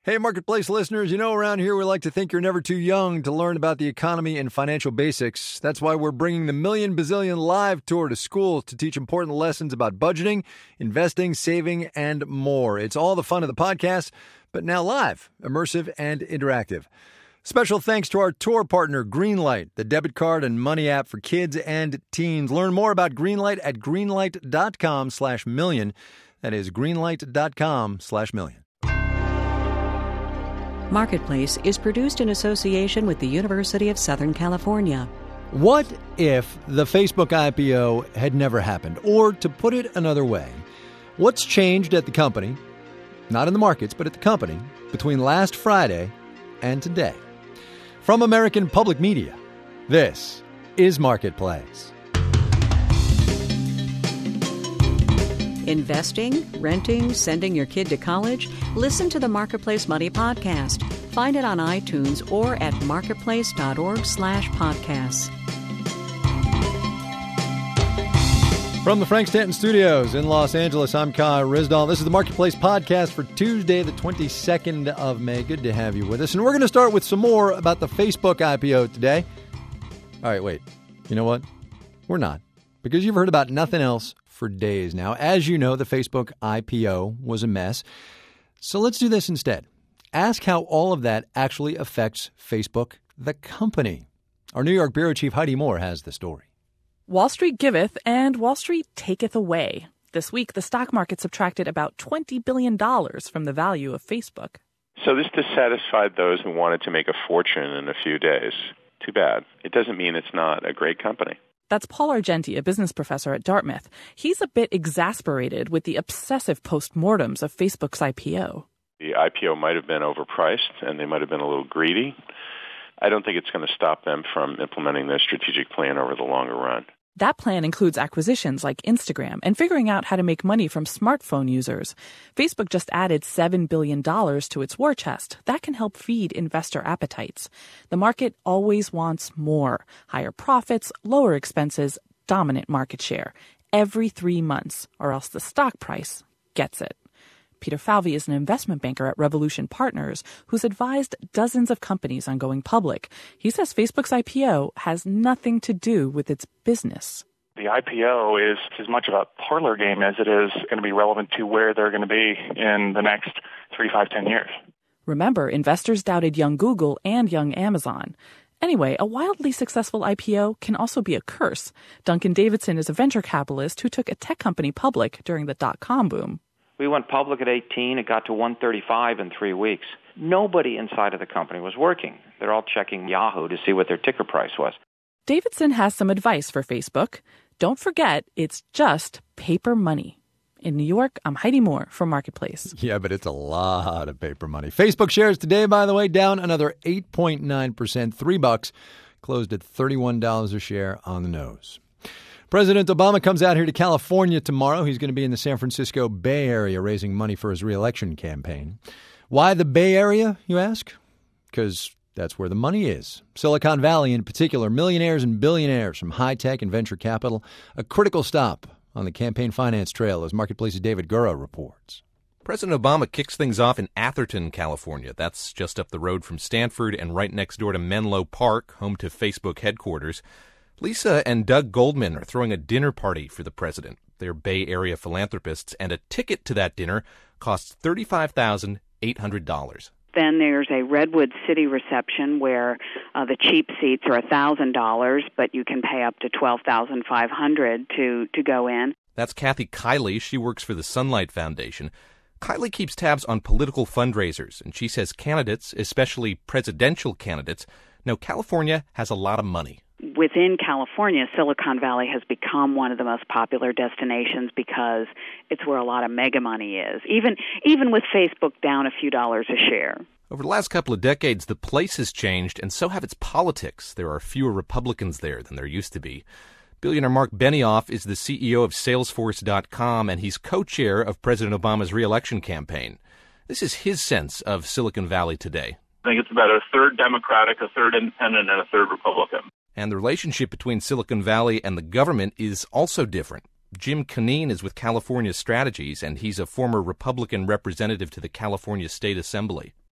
Hey, Marketplace listeners, around here we like to think you're never too young to learn about the economy and financial basics. That's why we're bringing the Million Bazillion Live Tour to schools to teach important lessons about budgeting, investing, saving, and more. It's all the fun of the podcast, but now live, immersive, and interactive. Special thanks to our tour partner, Greenlight, the debit card and money app for kids and teens. Learn more about Greenlight at greenlight.com/million. That is greenlight.com/million. Marketplace is produced in association with the University of Southern California. What if the Facebook IPO had never happened? Or, to put it another way, what's changed at the company, not in the markets, but at the company, between last Friday and today? From American Public Media, this is Marketplace. Investing, renting, sending your kid to college? Listen to the Marketplace Money Podcast. Find it on iTunes or at marketplace.org/podcasts. From the Frank Stanton Studios in Los Angeles, I'm Kai Ryssdal. This is the Marketplace Podcast for Tuesday, the 22nd of May. Good to have you with us. And we're going to start with some more about the Facebook IPO today. All right, wait. You know what? We're not. Because you've heard about nothing else for days now. As you know, the Facebook IPO was a mess. So let's do this instead. Ask how all of that actually affects Facebook, the company. Our New York bureau chief Heidi Moore has the story. Wall Street giveth and Wall Street taketh away. This week, the stock market subtracted about $20 billion from the value of Facebook. So this dissatisfied those who wanted to make a fortune in a few days. Too bad. It doesn't mean it's not a great company. That's Paul Argenti, a business professor at Dartmouth. He's a bit exasperated with the obsessive postmortems of Facebook's IPO. The IPO might have been overpriced, and they might have been a little greedy. I don't think it's going to stop them from implementing their strategic plan over the longer run. That plan includes acquisitions like Instagram and figuring out how to make money from smartphone users. Facebook just added $7 billion to its war chest. That can help feed investor appetites. The market always wants more. Higher profits, lower expenses, dominant market share. Every 3 months, or else the stock price gets it. Peter Falvey is an investment banker at Revolution Partners who's advised dozens of companies on going public. He says Facebook's IPO has nothing to do with its business. The IPO is as much of a parlor game as it is going to be relevant to where they're going to be in the next 3, 5, 10 years. Remember, investors doubted young Google and young Amazon. Anyway, a wildly successful IPO can also be a curse. Duncan Davidson is a venture capitalist who took a tech company public during the dot-com boom. We went public at 18. It got to 135 in 3 weeks. Nobody inside of the company was working. They're all checking Yahoo to see what their ticker price was. Davidson has some advice for Facebook. Don't forget, it's just paper money. In New York, I'm Heidi Moore for Marketplace. Yeah, but it's a lot of paper money. Facebook shares today, by the way, down another 8.9%, $3, closed at $31 a share on the nose. President Obama comes out here to California tomorrow. He's going to be in the San Francisco Bay Area raising money for his re-election campaign. Why the Bay Area, you ask? Because that's where the money is. Silicon Valley in particular, millionaires and billionaires from high tech and venture capital, a critical stop on the campaign finance trail, as Marketplace's David Gura reports. President Obama kicks things off in Atherton, California. That's just up the road from Stanford and right next door to Menlo Park, home to Facebook headquarters. Lisa and Doug Goldman are throwing a dinner party for the president. They're Bay Area philanthropists, and a ticket to that dinner costs $35,800. Then there's a Redwood City reception where the cheap seats are $1,000, but you can pay up to $12,500 to go in. That's Kathy Kiley. She works for the Sunlight Foundation. Kiley keeps tabs on political fundraisers, and she says candidates, especially presidential candidates, know California has a lot of money. Within California, Silicon Valley has become one of the most popular destinations because it's where a lot of mega money is, even with Facebook down a few dollars a share. Over the last couple of decades, the place has changed, and so have its politics. There are fewer Republicans there than there used to be. Billionaire Mark Benioff is the CEO of Salesforce.com, and he's co-chair of President Obama's re-election campaign. This is his sense of Silicon Valley today. I think it's about a third Democratic, a third Independent, and a third Republican. And the relationship between Silicon Valley and the government is also different. Jim Caneen is with California Strategies, and he's a former Republican representative to the California State Assembly.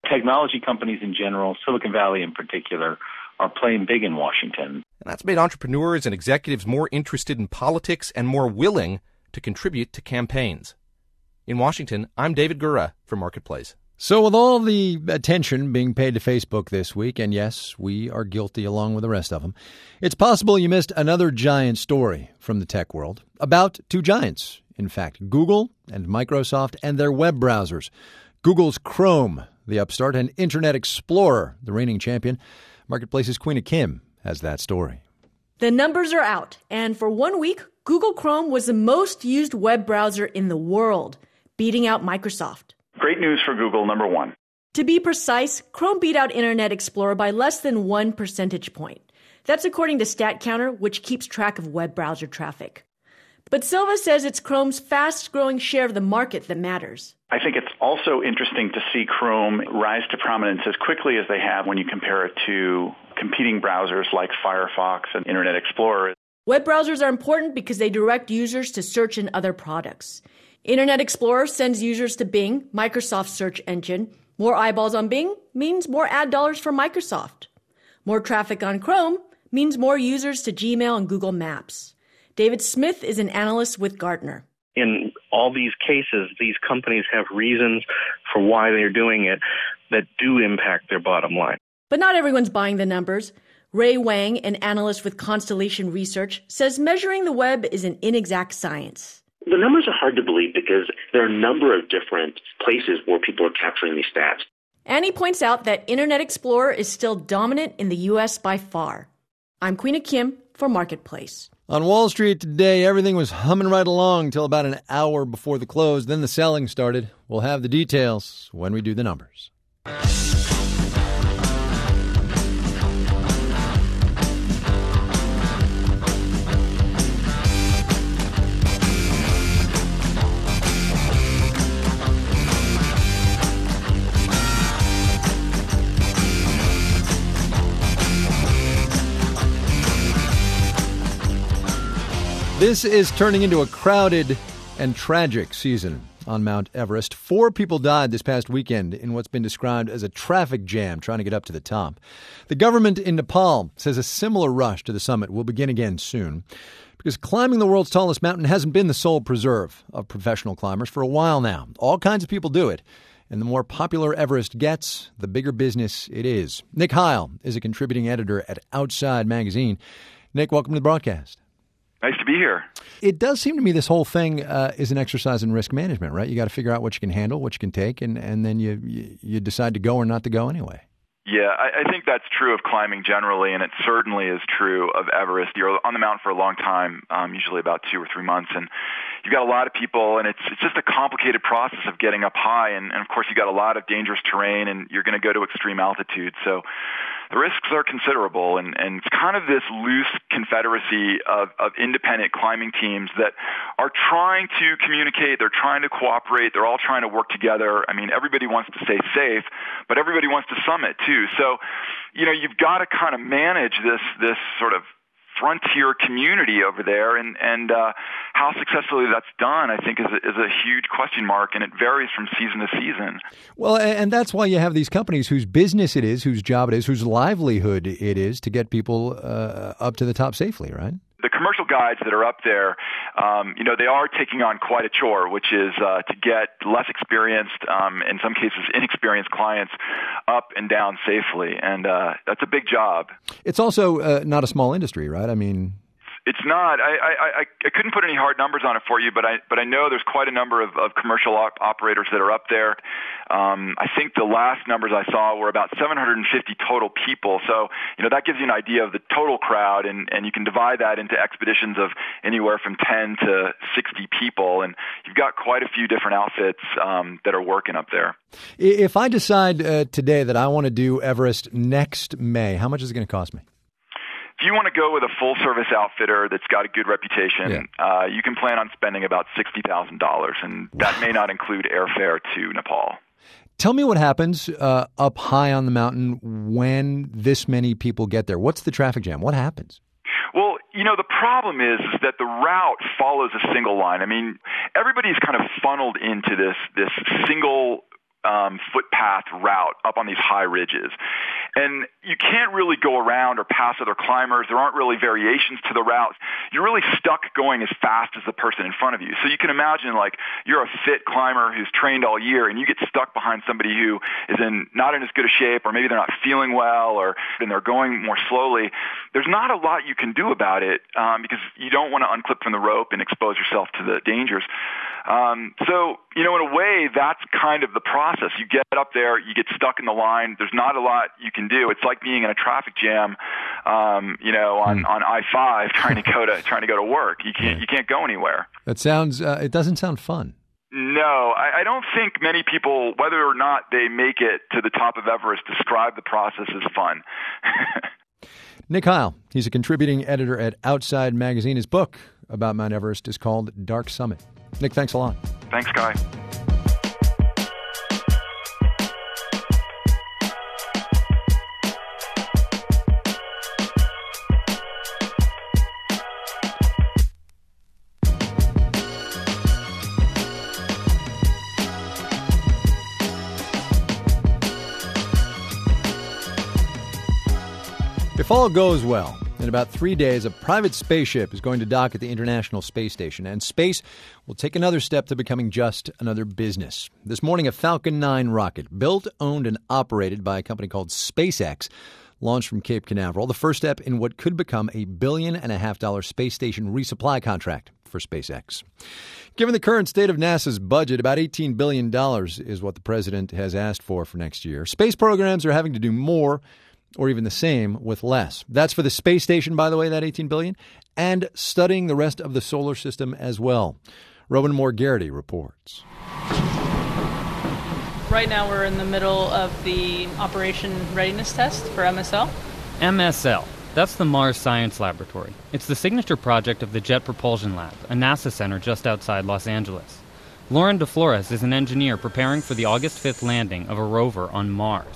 Technology companies in general, Silicon Valley in particular, are playing big in Washington. And that's made entrepreneurs and executives more interested in politics and more willing to contribute to campaigns. In Washington, I'm David Gura for Marketplace. So with all the attention being paid to Facebook this week, and yes, we are guilty along with the rest of them, it's possible you missed another giant story from the tech world about two giants. In fact, Google and Microsoft and their web browsers. Google's Chrome, the upstart, and Internet Explorer, the reigning champion. Marketplace's Queena Kim has that story. The numbers are out, and for 1 week, Google Chrome was the most used web browser in the world, beating out Microsoft. Great news for Google, number one. To be precise, Chrome beat out Internet Explorer by less than 1 percentage point. That's according to StatCounter, which keeps track of web browser traffic. But Silva says it's Chrome's fast-growing share of the market that matters. I think it's also interesting to see Chrome rise to prominence as quickly as they have when you compare it to competing browsers like Firefox and Internet Explorer. Web browsers are important because they direct users to search in other products. Internet Explorer sends users to Bing, Microsoft's search engine. More eyeballs on Bing means more ad dollars for Microsoft. More traffic on Chrome means more users to Gmail and Google Maps. David Smith is an analyst with Gartner. In all these cases, these companies have reasons for why they're doing it that do impact their bottom line. But not everyone's buying the numbers. Ray Wang, an analyst with Constellation Research, says measuring the web is an inexact science. The numbers are hard to believe because there are a number of different places where people are capturing these stats. And he points out that Internet Explorer is still dominant in the U.S. by far. I'm Queena Kim for Marketplace. On Wall Street today, everything was humming right along till about an hour before the close. Then the selling started. We'll have the details when we do the numbers. This is turning into a crowded and tragic season on Mount Everest. 4 people died this past weekend in what's been described as a traffic jam trying to get up to the top. The government in Nepal says a similar rush to the summit will begin again soon because climbing the world's tallest mountain hasn't been the sole preserve of professional climbers for a while now. All kinds of people do it. And the more popular Everest gets, the bigger business it is. Nick Heil is a contributing editor at Outside Magazine. Nick, welcome to the broadcast. Nice to be here. It does seem to me this whole thing is an exercise in risk management, right? You got to figure out what you can handle, what you can take, and then you decide to go or not to go anyway. Yeah, I think that's true of climbing generally, and it certainly is true of Everest. You're on the mountain for a long time, usually about 2 or 3 months, and you've got a lot of people, and it's just a complicated process of getting up high, and of course you've got a lot of dangerous terrain, and you're going to go to extreme altitude, so the risks are considerable, and it's kind of this loose confederacy of independent climbing teams that are trying to communicate, they're trying to cooperate, they're all trying to work together. I mean, everybody wants to stay safe, but everybody wants to summit too. So, you've got to kind of manage this sort of frontier community over there, and how successfully that's done, I think, is a huge question mark, and it varies from season to season. Well, and that's why you have these companies whose business it is, whose job it is, whose livelihood it is to get people up to the top safely, right? The commercial guides that are up there, they are taking on quite a chore, which is to get less experienced, in some cases inexperienced clients up and down safely. And that's a big job. It's also not a small industry, right? I mean, it's not. I couldn't put any hard numbers on it for you, but I know there's quite a number of commercial operators that are up there. I think the last numbers I saw were about 750 total people. So, that gives you an idea of the total crowd, and you can divide that into expeditions of anywhere from 10 to 60 people. And you've got quite a few different outfits that are working up there. If I decide today that I want to do Everest next May, how much is it going to cost me? If you want to go with a full-service outfitter that's got a good reputation, you can plan on spending about $60,000, and that may not include airfare to Nepal. Tell me what happens up high on the mountain when this many people get there. What's the traffic jam? What happens? Well, the problem is that the route follows a single line. I mean, everybody's kind of funneled into this single footpath route up on these high ridges. And you can't really go around or pass other climbers. There aren't really variations to the route. You're really stuck going as fast as the person in front of you. So you can imagine, like, you're a fit climber who's trained all year, and you get stuck behind somebody who is not in as good a shape, or maybe they're not feeling well, and they're going more slowly. There's not a lot you can do about it because you don't want to unclip from the rope and expose yourself to the dangers. So, in a way, that's kind of the process. You get up there, you get stuck in the line. There's not a lot you can do. It's like being in a traffic jam, on I-5 trying to go to work. You can't go anywhere. That sounds. It doesn't sound fun. No, I don't think many people, whether or not they make it to the top of Everest, describe the process as fun. Nick Heil, he's a contributing editor at Outside Magazine. His book about Mount Everest is called Dark Summit. Nick, thanks a lot. Thanks, Guy. If all goes well, in about 3 days, a private spaceship is going to dock at the International Space Station, and space will take another step to becoming just another business. This morning, a Falcon 9 rocket, built, owned, and operated by a company called SpaceX, launched from Cape Canaveral, the first step in what could become a $1.5 billion space station resupply contract for SpaceX. Given the current state of NASA's budget, about $18 billion is what the president has asked for next year. Space programs are having to do more or even the same with less. That's for the space station, by the way, that $18 billion, and studying the rest of the solar system as well. Rowan Moore-Garrity reports. Right now we're in the middle of the Operation Readiness Test for MSL. MSL. That's the Mars Science Laboratory. It's the signature project of the Jet Propulsion Lab, a NASA center just outside Los Angeles. Lauren DeFlores is an engineer preparing for the August 5th landing of a rover on Mars.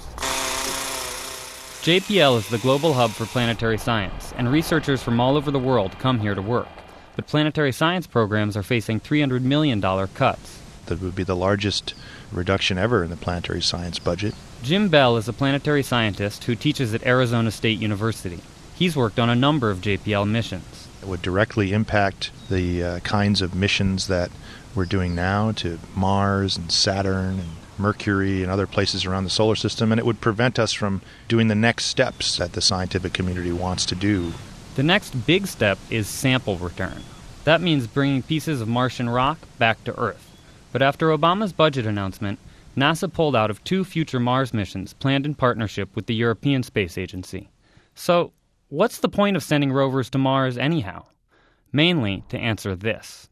JPL is the global hub for planetary science, and researchers from all over the world come here to work. But planetary science programs are facing $300 million cuts. That would be the largest reduction ever in the planetary science budget. Jim Bell is a planetary scientist who teaches at Arizona State University. He's worked on a number of JPL missions. It would directly impact the kinds of missions that we're doing now to Mars and Saturn and Mercury and other places around the solar system, and it would prevent us from doing the next steps that the scientific community wants to do. The next big step is sample return. That means bringing pieces of Martian rock back to Earth. But after Obama's budget announcement, NASA pulled out of 2 future Mars missions planned in partnership with the European Space Agency. So, what's the point of sending rovers to Mars anyhow? Mainly to answer this.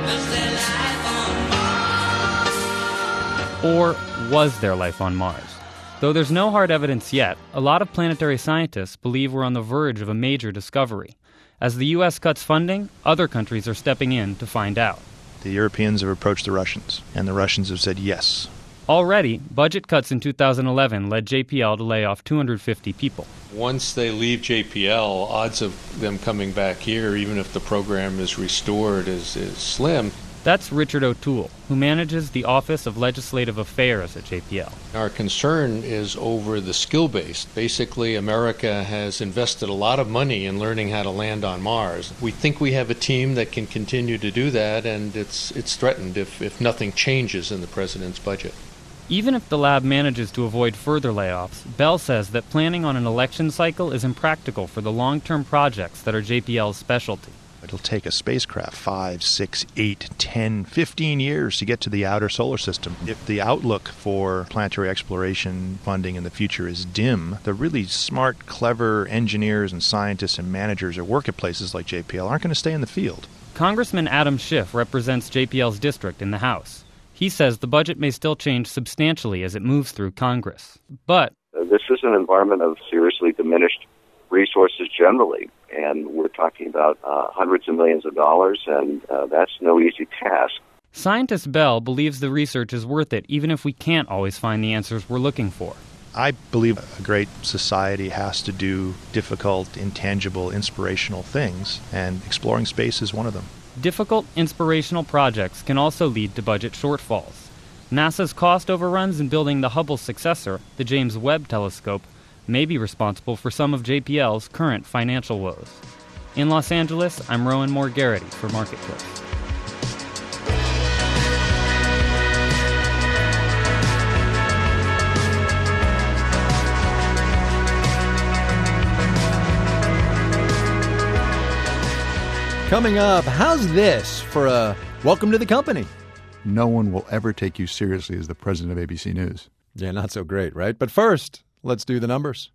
Or was there life on Mars? Though there's no hard evidence yet, a lot of planetary scientists believe we're on the verge of a major discovery. As the U.S. cuts funding, other countries are stepping in to find out. The Europeans have approached the Russians, and the Russians have said yes. Already, budget cuts in 2011 led JPL to lay off 250 people. Once they leave JPL, odds of them coming back here, even if the program is restored, is slim. That's Richard O'Toole, who manages the Office of Legislative Affairs at JPL. Our concern is over the skill base. Basically, America has invested a lot of money in learning how to land on Mars. We think we have a team that can continue to do that, and it's threatened if nothing changes in the president's budget. Even if the lab manages to avoid further layoffs, Bell says that planning on an election cycle is impractical for the long-term projects that are JPL's specialty. It'll take a spacecraft 5, 6, 8, 10, 15 years to get to the outer solar system. If the outlook for planetary exploration funding in the future is dim, the really smart, clever engineers and scientists and managers who work at places like JPL aren't going to stay in the field. Congressman Adam Schiff represents JPL's district in the House. He says the budget may still change substantially as it moves through Congress. But this is an environment of seriously diminished resources generally, and we're talking about hundreds of millions of dollars, and that's no easy task. Scientist Bell believes the research is worth it, even if we can't always find the answers we're looking for. I believe a great society has to do difficult, intangible, inspirational things, and exploring space is one of them. Difficult, inspirational projects can also lead to budget shortfalls. NASA's cost overruns in building the Hubble successor, the James Webb Telescope, may be responsible for some of JPL's current financial woes. In Los Angeles, I'm Rowan Moore Garrity for Marketplace. Coming up, how's this for a welcome to the company? No one will ever take you seriously as the president of ABC News. Yeah, not so great, right? But first, let's do the numbers.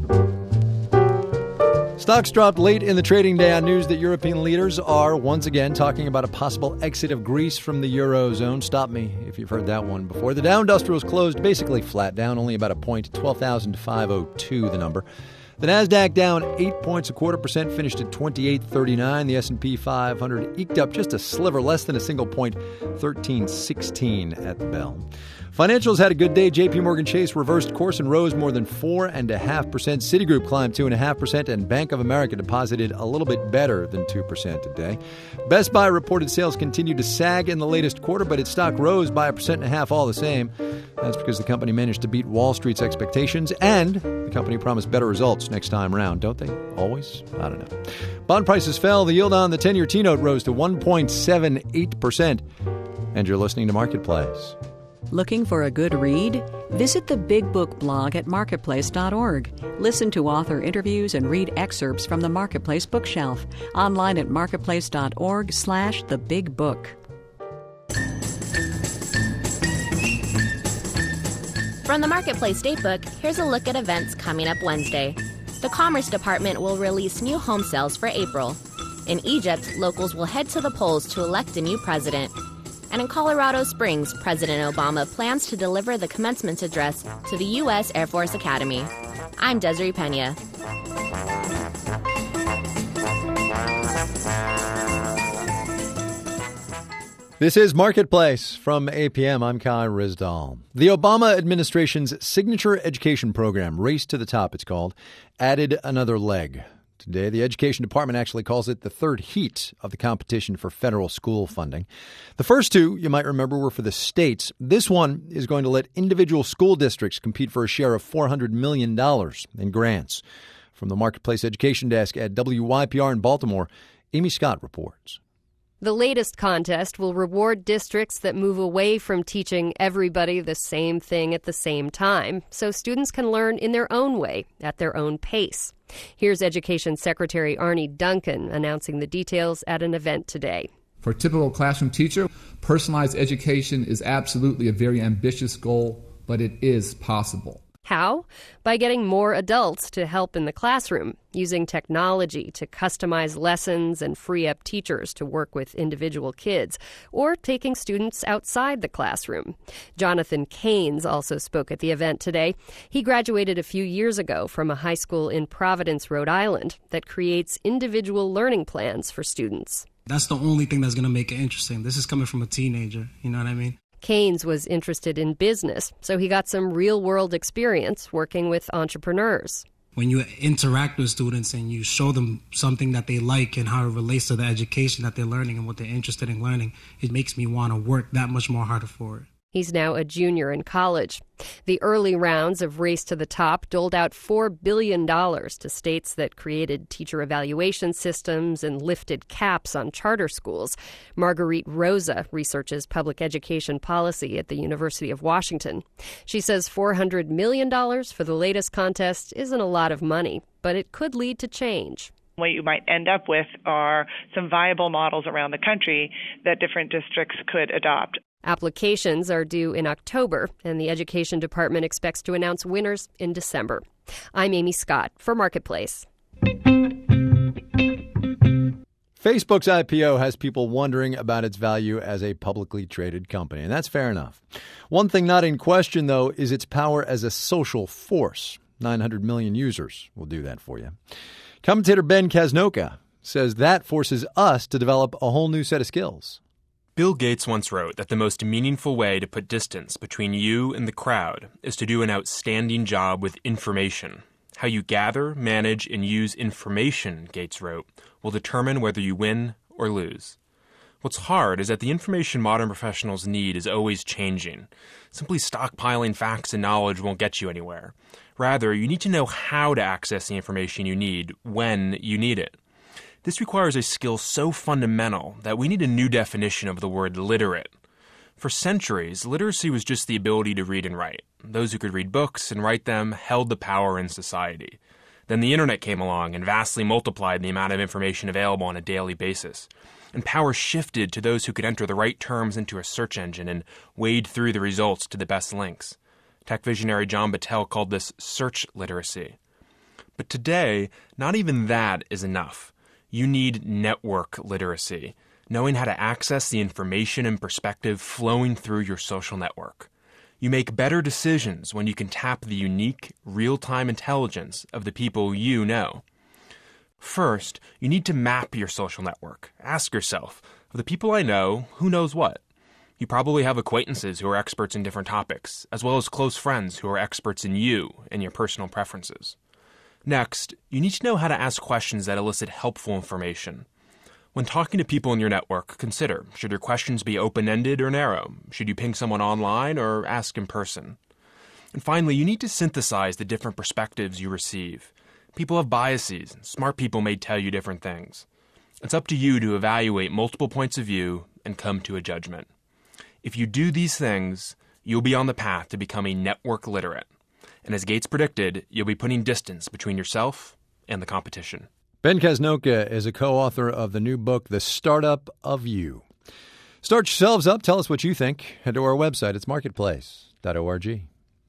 Stocks dropped late in the trading day on news that European leaders are once again talking about a possible exit of Greece from the Eurozone. Stop me if you've heard that one before. The Dow Industrials closed basically flat, down only about a point, 12,502 the number. The Nasdaq down 8 points, 0.25%, finished at 2839. The S&P 500 eked up just a sliver, less than a single point, 1316 at the bell. Financials had a good day. J.P. Morgan Chase reversed course and rose more than 4.5%. Citigroup climbed 2.5%, and Bank of America deposited a little bit better than 2% today. Best Buy reported sales continued to sag in the latest quarter, but its stock rose by 1.5% all the same. That's because the company managed to beat Wall Street's expectations, and the company promised better results next time around. Don't they? Always? I don't know. Bond prices fell. The yield on the 10-year T-note rose to 1.78%. And you're listening to Marketplace. Looking for a good read? Visit the Big Book blog at marketplace.org. Listen to author interviews and read excerpts from the Marketplace bookshelf. Online at marketplace.org/thebigbook. From the Marketplace Datebook, here's a look at events coming up Wednesday. The Commerce Department will release new home sales for April. In Egypt, locals will head to the polls to elect a new president. And in Colorado Springs, President Obama plans to deliver the commencement address to the U.S. Air Force Academy. I'm Desiree Pena. This is Marketplace from APM. I'm Kai Rizdal. The Obama administration's signature education program, Race to the Top it's called, added another leg. Today, the Education Department actually calls it the third heat of the competition for federal school funding. The first two, you might remember, were for the states. This one is going to let individual school districts compete for a share of $400 million in grants. From the Marketplace Education Desk at WYPR in Baltimore, Amy Scott reports. The latest contest will reward districts that move away from teaching everybody the same thing at the same time, so students can learn in their own way, at their own pace. Here's Education Secretary Arne Duncan announcing the details at an event today. For a typical classroom teacher, personalized education is absolutely a very ambitious goal, but it is possible. How? By getting more adults to help in the classroom, using technology to customize lessons and free up teachers to work with individual kids, or taking students outside the classroom. Jonathan Keynes also spoke at the event today. He graduated a few years ago from a high school in Providence, Rhode Island, that creates individual learning plans for students. That's the only thing that's going to make it interesting. This is coming from a teenager, you know what I mean? Keynes was interested in business, so he got some real-world experience working with entrepreneurs. When you interact with students and you show them something that they like and how it relates to the education that they're learning and what they're interested in learning, it makes me want to work that much more harder for it. He's now a junior in college. The early rounds of Race to the Top doled out $4 billion to states that created teacher evaluation systems and lifted caps on charter schools. Marguerite Rosa researches public education policy at the University of Washington. She says $400 million for the latest contest isn't a lot of money, but it could lead to change. What you might end up with are some viable models around the country that different districts could adopt. Applications are due in October, and the Education Department expects to announce winners in December. I'm Amy Scott for Marketplace. Facebook's IPO has people wondering about its value as a publicly traded company, and that's fair enough. One thing not in question, though, is its power as a social force. 900 million users will do that for you. Commentator Ben Casnocha says that forces us to develop a whole new set of skills. Bill Gates once wrote that the most meaningful way to put distance between you and the crowd is to do an outstanding job with information. How you gather, manage, and use information, Gates wrote, will determine whether you win or lose. What's hard is that the information modern professionals need is always changing. Simply stockpiling facts and knowledge won't get you anywhere. Rather, you need to know how to access the information you need when you need it. This requires a skill so fundamental that we need a new definition of the word literate. For centuries, literacy was just the ability to read and write. Those who could read books and write them held the power in society. Then the internet came along and vastly multiplied the amount of information available on a daily basis. And power shifted to those who could enter the right terms into a search engine and wade through the results to the best links. Tech visionary John Battelle called this search literacy. But today, not even that is enough. You need network literacy, knowing how to access the information and perspective flowing through your social network. You make better decisions when you can tap the unique, real-time intelligence of the people you know. First, you need to map your social network. Ask yourself, of the people I know, who knows what? You probably have acquaintances who are experts in different topics, as well as close friends who are experts in you and your personal preferences. Next, you need to know how to ask questions that elicit helpful information. When talking to people in your network, consider, should your questions be open-ended or narrow? Should you ping someone online or ask in person? And finally, you need to synthesize the different perspectives you receive. People have biases. Smart people may tell you different things. It's up to you to evaluate multiple points of view and come to a judgment. If you do these things, you'll be on the path to becoming network literate. And as Gates predicted, you'll be putting distance between yourself and the competition. Ben Casnocha is a co-author of the new book, The Startup of You. Start yourselves up. Tell us what you think. Head to our website. It's marketplace.org.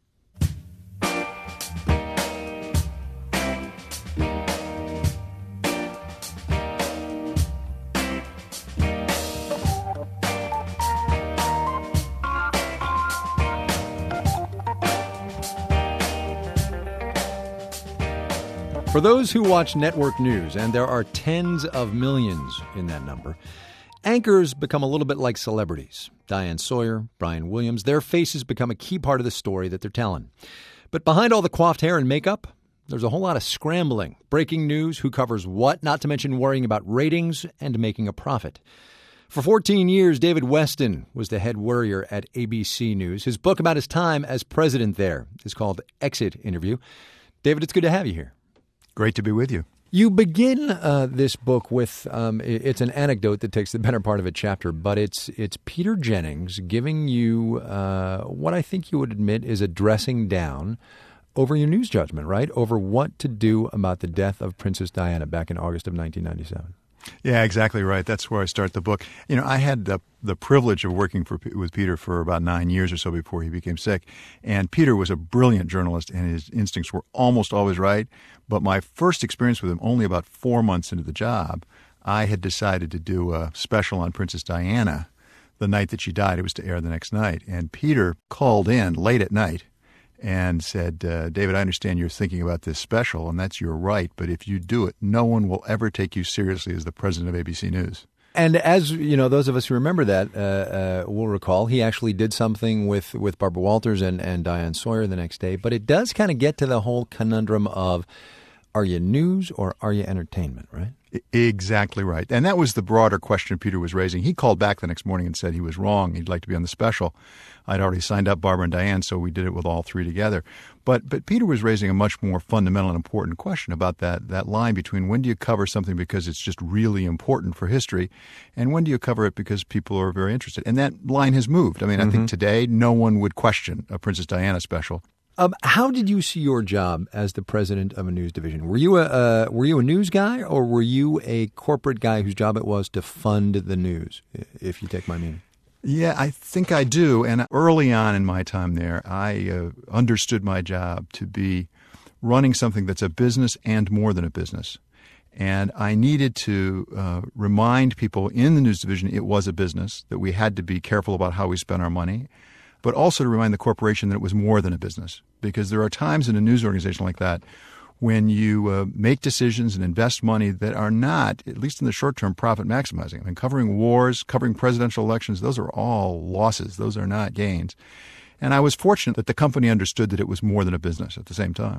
For those who watch network news, and there are tens of millions in that number, anchors become a little bit like celebrities. Diane Sawyer, Brian Williams, their faces become a key part of the story that they're telling. But behind all the coiffed hair and makeup, there's a whole lot of scrambling, breaking news, who covers what, not to mention worrying about ratings and making a profit. For 14 years, David Weston was the head worrier at ABC News. His book about his time as president there is called Exit Interview. David, it's good to have you here. Great to be with you. You begin this book with, it's an anecdote that takes the better part of a chapter, but it's Peter Jennings giving you what I think you would admit is a dressing down over your news judgment, right? Over what to do about the death of Princess Diana back in August of 1997. Yeah, exactly right. That's where I start the book. You know, I had the privilege of working with Peter for about 9 years or so before he became sick. And Peter was a brilliant journalist, and his instincts were almost always right. But my first experience with him, only about 4 months into the job, I had decided to do a special on Princess Diana the night that she died. It was to air the next night. And Peter called in late at night and said, David, I understand you're thinking about this special, and that's your right, but if you do it, no one will ever take you seriously as the president of ABC News. And as you know, those of us who remember that will recall, he actually did something with Barbara Walters and Diane Sawyer the next day. But it does kind of get to the whole conundrum of, are you news or are you entertainment, right? Exactly right. And that was the broader question Peter was raising. He called back the next morning and said he was wrong. He'd like to be on the special. I'd already signed up Barbara and Diane, so we did it with all three together. But Peter was raising a much more fundamental and important question about that line between when do you cover something because it's just really important for history, and when do you cover it because people are very interested. And that line has moved. I mean, I think today no one would question a Princess Diana special. How did you see your job as the president of a news division? Were you a news guy, or were you a corporate guy whose job it was to fund the news, if you take my meaning? Yeah, I think I do. And early on in my time there, I understood my job to be running something that's a business and more than a business. And I needed to remind people in the news division it was a business, that we had to be careful about how we spent our money, but also to remind the corporation that it was more than a business. Because there are times in a news organization like that when you make decisions and invest money that are not, at least in the short term, profit maximizing. I mean, covering wars, covering presidential elections, those are all losses. Those are not gains. And I was fortunate that the company understood that it was more than a business at the same time.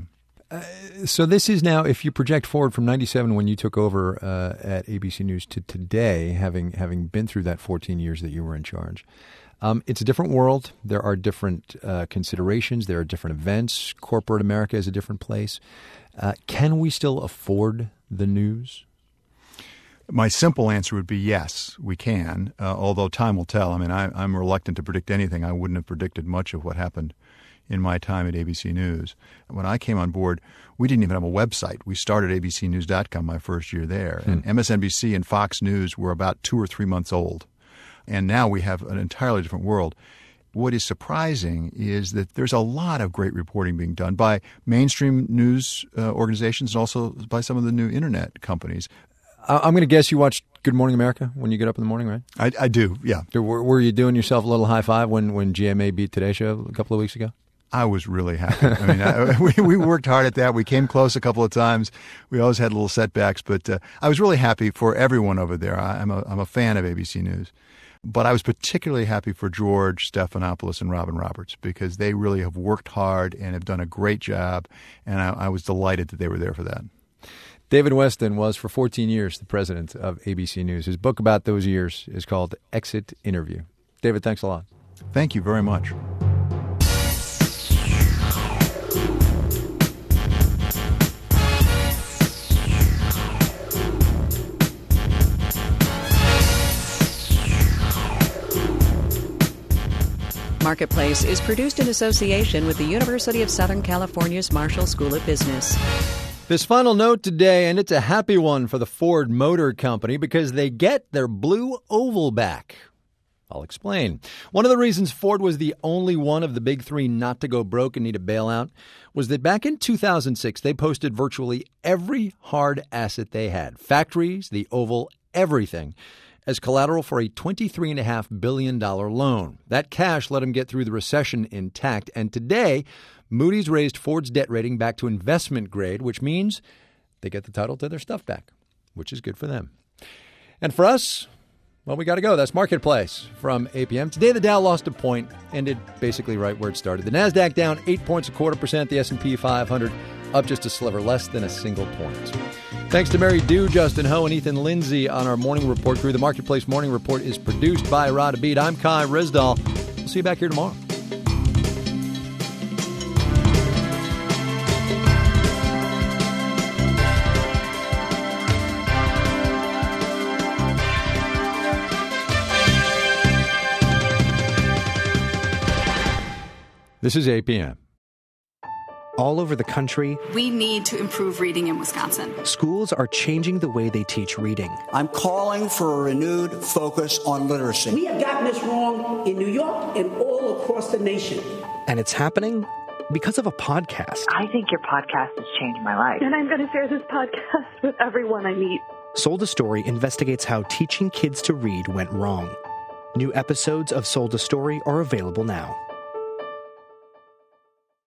So this is now, if you project forward from 97 when you took over at ABC News to today, having been through that 14 years that you were in charge, it's a different world. There are different considerations. There are different events. Corporate America is a different place. Can we still afford the news? My simple answer would be yes, we can, although time will tell. I mean, I'm reluctant to predict anything. I wouldn't have predicted much of what happened in my time at ABC News. When I came on board, we didn't even have a website. We started abcnews.com my first year there. And MSNBC and Fox News were about 2 or 3 months old. And now we have an entirely different world. What is surprising is that there's a lot of great reporting being done by mainstream news organizations and also by some of the new internet companies. I'm going to guess you watched Good Morning America when you get up in the morning, right? I do, yeah. Were you doing yourself a little high five when GMA beat Today Show a couple of weeks ago? I was really happy. I mean, we worked hard at that. We came close a couple of times. We always had little setbacks, but I was really happy for everyone over there. I'm a fan of ABC News. But I was particularly happy for George Stephanopoulos and Robin Roberts because they really have worked hard and have done a great job, and I was delighted that they were there for that. David Weston was for 14 years the president of ABC News. His book about those years is called Exit Interview. David, thanks a lot. Thank you very much. Marketplace is produced in association with the University of Southern California's Marshall School of Business. This final note today, and it's a happy one for the Ford Motor Company because they get their blue oval back. I'll explain. One of the reasons Ford was the only one of the big three not to go broke and need a bailout was that back in 2006, they posted virtually every hard asset they had, factories, the oval, everything, as collateral for a $23.5 billion loan. That cash let them get through the recession intact. And today, Moody's raised Ford's debt rating back to investment grade, which means they get the title to their stuff back, which is good for them. And for us, well, we got to go. That's Marketplace from APM. Today, the Dow lost a point, ended basically right where it started. The NASDAQ down 8 points, 0.25%. The S&P 500 up just a sliver, less than a single point. Thanks to Mary Dew, Justin Ho, and Ethan Lindsay on our Morning Report crew. The Marketplace Morning Report is produced by Rod Abid. I'm Kai Rizdal. We'll see you back here tomorrow. This is APM. All over the country, we need to improve reading in Wisconsin. Schools are changing the way they teach reading. I'm calling for a renewed focus on literacy. We have gotten this wrong in New York and all across the nation. And it's happening because of a podcast. I think your podcast has changed my life. And I'm going to share this podcast with everyone I meet. Sold a Story investigates how teaching kids to read went wrong. New episodes of Sold a Story are available now.